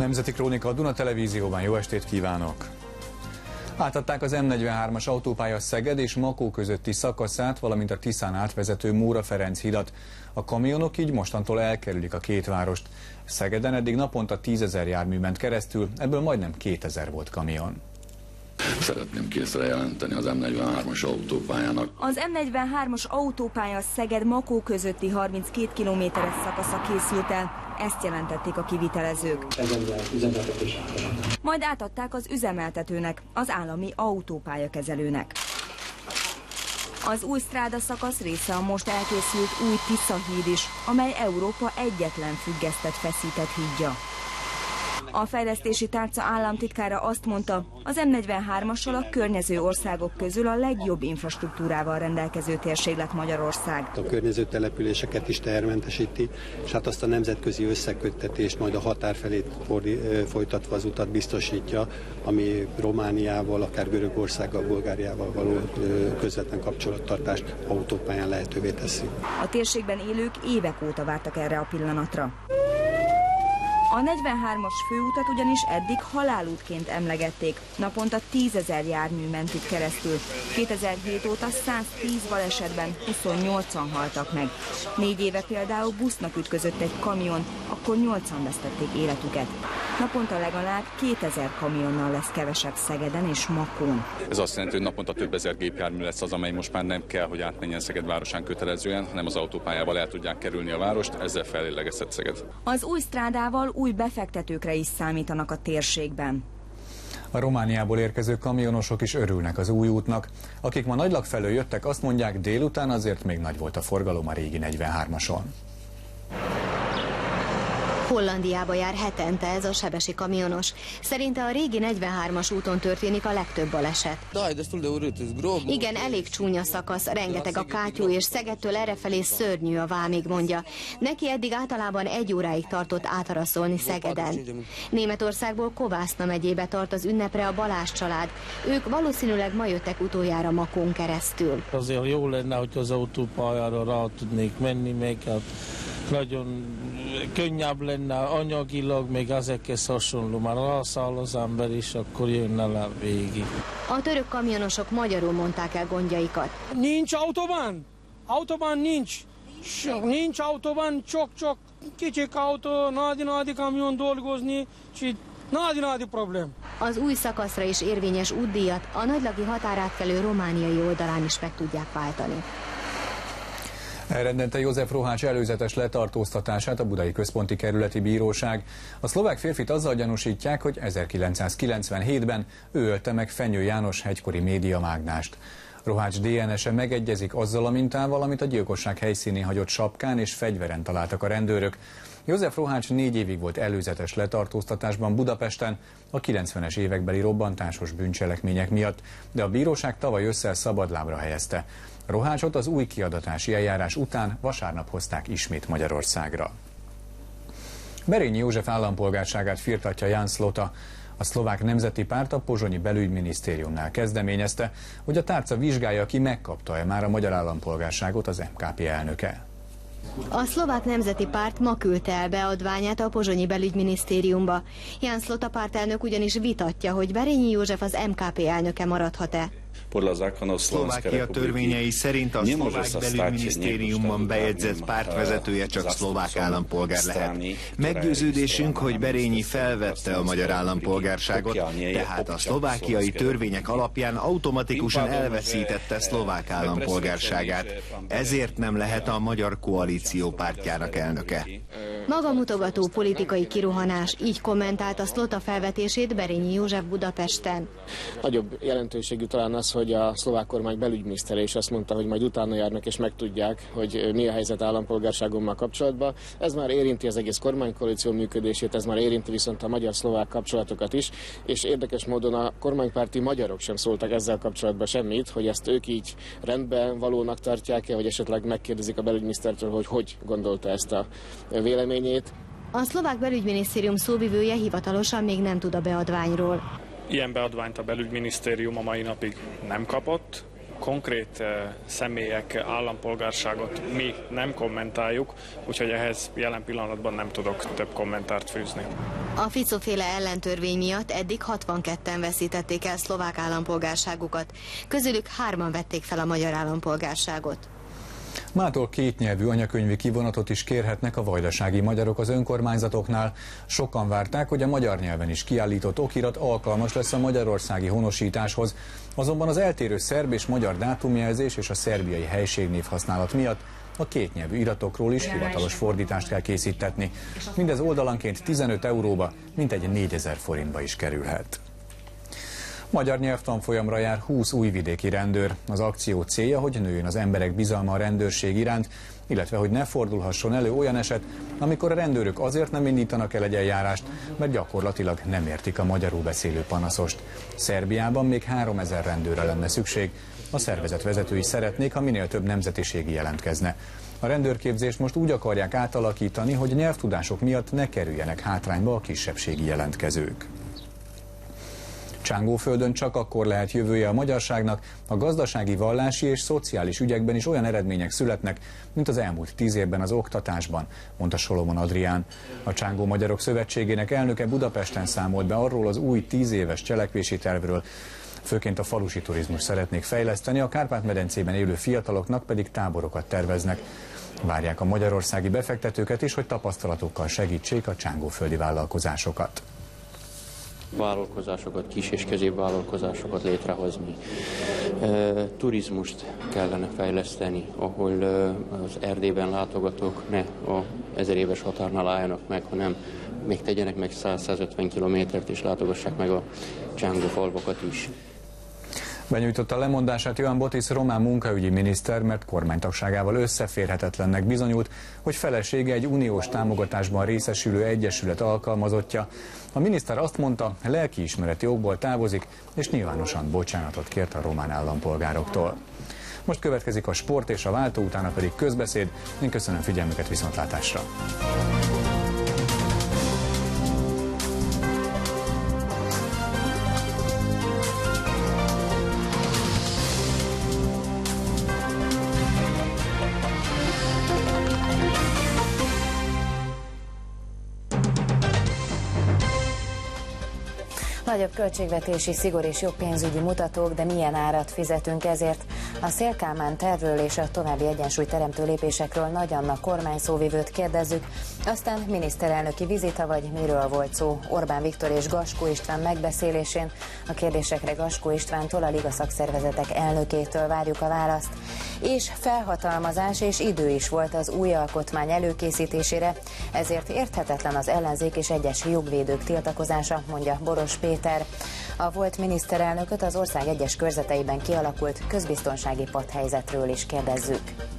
Nemzeti Krónika a Duna Televízióban, jó estét kívánok! Átadták az M43-as autópálya Szeged és Makó közötti szakaszát, valamint a Tiszán átvezető Móra-Ferenc hidat. A kamionok így mostantól elkerülik a két várost. Szegeden eddig naponta 10 000 jármű ment keresztül, ebből majdnem 2000 volt kamion. Szeretném készre jelenteni az M43-as autópályának. Az M43-as autópálya Szeged-Makó közötti 32 kilométeres szakasza készült el. Ezt jelentették a kivitelezők. Majd átadták az üzemeltetőnek, az állami autópályakezelőnek. Az új stráda szakasz része a most elkészült új Tisza-híd is, amely Európa egyetlen függesztett feszített hídja. A fejlesztési tárca államtitkára azt mondta, az M43-assal a környező országok közül a legjobb infrastruktúrával rendelkező térség lett Magyarország. A környező településeket is tehermentesíti, és hát azt a nemzetközi összeköttetést majd a határ felé folytatva az utat biztosítja, ami Romániával, akár Görögországgal, Bulgáriával való közvetlen kapcsolattartást autópályán lehetővé teszi. A térségben élők évek óta vártak erre a pillanatra. A 43-as főutat ugyanis eddig halálútként emlegették. Naponta 10 000 jármű ment itt keresztül. 2007 óta 110 balesetben 28-an haltak meg. 4 éve például busznak ütközött egy kamion, akkor 8-an vesztették életüket. Naponta legalább 2000 kamionnal lesz kevesebb Szegeden és Makón. Ez azt jelenti, hogy naponta több ezer gépjármű lesz az, amely most már nem kell, hogy átmenjen Szeged városán kötelezően, hanem az autópályával el tudják kerülni a várost, ezzel fellélegezhet Szeged. Az új strádával új befektetőkre is számítanak a térségben. A Romániából érkező kamionosok is örülnek az új útnak. Akik ma Nagylak felől jöttek, azt mondják, délután azért még nagy volt a forgalom a régi 43-ason. Hollandiába jár hetente ez a sebesi kamionos. Szerinte a régi 43-as úton történik a legtöbb baleset. Igen, elég csúnya szakasz, rengeteg a kátyú, és Szegedtől errefelé szörnyű a vámig, mondja. Neki eddig általában 1 óráig tartott átaraszolni Szegeden. Németországból Kovászna megyébe tart az ünnepre a Balázs család. Ők valószínűleg ma jöttek utoljára Makón keresztül. Azért jó lenne, hogy az autópályára rá tudnék menni, meg hát nagyon könnyebb lenne anyagilag, még ezekhez hasonló. Már rászáll az ember, és akkor jönne le végig. A török kamionosok magyarul mondták el gondjaikat. Nincs autóban! Autóban nincs! Nincs autóban, csak kicsik autó, nádi kamion dolgozni, és nádi problém. Az új szakaszra is érvényes útdíjat a nagylaki határátkelő romániai oldalán is meg tudják váltani. Elrendelte József Rohács előzetes letartóztatását a Budai Központi Kerületi Bíróság. A szlovák férfit azzal gyanúsítják, hogy 1997-ben ő ölte meg Fenyő János egykori médiamágnást. Rohács DNS-e megegyezik azzal a mintával, amit a gyilkosság helyszínén hagyott sapkán és fegyveren találtak a rendőrök. József Rohács 4 évig volt előzetes letartóztatásban Budapesten a 90-es évekbeli robbantásos bűncselekmények miatt, de a bíróság tavaly ősszel szabadlábra helyezte. Rohácsot az új kiadatási eljárás után vasárnap hozták ismét Magyarországra. Berényi József állampolgárságát firtatja Jan Slota. A Szlovák Nemzeti Párt a pozsonyi belügyminisztériumnál kezdeményezte, hogy a tárca vizsgálja ki, megkapta-e már a magyar állampolgárságot az MKP elnöke. A Szlovák Nemzeti Párt ma küldte el beadványát a pozsonyi belügyminisztériumba. Jan Slota pártelnök ugyanis vitatja, hogy Berényi József az MKP elnöke maradhat-e. Szlovákia törvényei szerint a szlovák belügyminisztériumban bejegyzett pártvezetője csak szlovák állampolgár lehet. Meggyőződésünk, hogy Berényi felvette a magyar állampolgárságot, tehát a szlovákiai törvények alapján automatikusan elveszítette szlovák állampolgárságát. Ezért nem lehet a Magyar Koalíció pártjának elnöke. Magamutogató politikai kirohanás, így kommentálta Slota felvetését Berényi József Budapesten. Nagyobb jelentőségű talán az, hogy a szlovák kormány belügyminisztere is azt mondta, hogy majd utána járnak és megtudják, hogy mi a helyzet állampolgárságommal kapcsolatban. Ez már érinti az egész kormánykoalíció működését, ez már érinti viszont a magyar-szlovák kapcsolatokat is, és érdekes módon a kormánypárti magyarok sem szóltak ezzel kapcsolatban semmit, hogy ezt ők így rendben valónak tartják-e, vagy esetleg megkérdezik a belügyminisztertől, hogy gondolta ezt a véleményét. A szlovák belügyminisztérium szóvivője hivatalosan még nem tud a beadványról. Ilyen beadványt a belügyminisztérium a mai napig nem kapott. konkrét személyek állampolgárságot mi nem kommentáljuk, úgyhogy ehhez jelen pillanatban nem tudok több kommentárt fűzni. A Fico-féle ellentörvény miatt eddig 62-en veszítették el szlovák állampolgárságukat, közülük 3-an vették fel a magyar állampolgárságot. Mától kétnyelvű anyakönyvi kivonatot is kérhetnek a vajdasági magyarok az önkormányzatoknál. Sokan várták, hogy a magyar nyelven is kiállított okirat alkalmas lesz a magyarországi honosításhoz, azonban az eltérő szerb és magyar dátumjelzés és a szerbiai helységnév használat miatt a kétnyelvű iratokról is hivatalos fordítást kell készítetni. Mindez oldalanként 15 euróba, mintegy 4000 forintba is kerülhet. Magyar nyelvtanfolyamra jár 20 újvidéki rendőr. Az akció célja, hogy nőjön az emberek bizalma a rendőrség iránt, illetve hogy ne fordulhasson elő olyan eset, amikor a rendőrök azért nem indítanak el egy eljárást, mert gyakorlatilag nem értik a magyarul beszélő panaszost. Szerbiában még 3000 rendőrre lenne szükség. A szervezet vezetői szeretnék, ha minél több nemzetiségi jelentkezne. A rendőrképzést most úgy akarják átalakítani, hogy nyelvtudások miatt ne kerüljenek hátrányba a kisebbségi jelentkezők. Csángóföldön csak akkor lehet jövője a magyarságnak, a gazdasági, vallási és szociális ügyekben is olyan eredmények születnek, mint az elmúlt 10 évben az oktatásban, mondta Solomon Adrián. A Csángó Magyarok Szövetségének elnöke Budapesten számolt be arról az új 10 éves cselekvési tervről. Főként a falusi turizmus szeretnék fejleszteni, a Kárpát-medencében élő fiataloknak pedig táborokat terveznek. Várják a magyarországi befektetőket is, hogy tapasztalatokkal segítsék a csángóföldi vállalkozásokat. Vállalkozásokat, kis- és középvállalkozásokat létrehozni. Turizmust kellene fejleszteni, ahol az Erdélyben látogatók ne a 1000 éves határnál álljanak meg, hanem még tegyenek meg 100-150 kilométert, és látogassák meg a Csángó falvakat is. Benyújtotta lemondását Ioan Botis román munkaügyi miniszter, mert kormánytagságával összeférhetetlennek bizonyult, hogy felesége egy uniós támogatásban részesülő egyesület alkalmazottja. A miniszter azt mondta, lelkiismereti okból távozik, és nyilvánosan bocsánatot kért a román állampolgároktól. Most következik a sport és a váltó, utána pedig közbeszéd. Én köszönöm figyelmüket, viszontlátásra! Nagyobb költségvetési szigor és jobb pénzügyi mutatók, de milyen árat fizetünk ezért? A Széll-Kálmán tervről és a további egyensúlyteremtő lépésekről Nagy Anna kormányszóvivőt kérdezzük, aztán miniszterelnöki vizita vagy miről volt szó Orbán Viktor és Gaskó István megbeszélésén. A kérdésekre Gaskó Istvántól, a Liga szakszervezetek elnökétől várjuk a választ. És felhatalmazás és idő is volt az új alkotmány előkészítésére, ezért érthetetlen az ellenzék és egyes jogvédők tiltakozása, mondja Boros Péter. A volt miniszterelnököt az ország egyes körzeteiben kialakult közbiztonsági patthelyzetről is kérdezzük.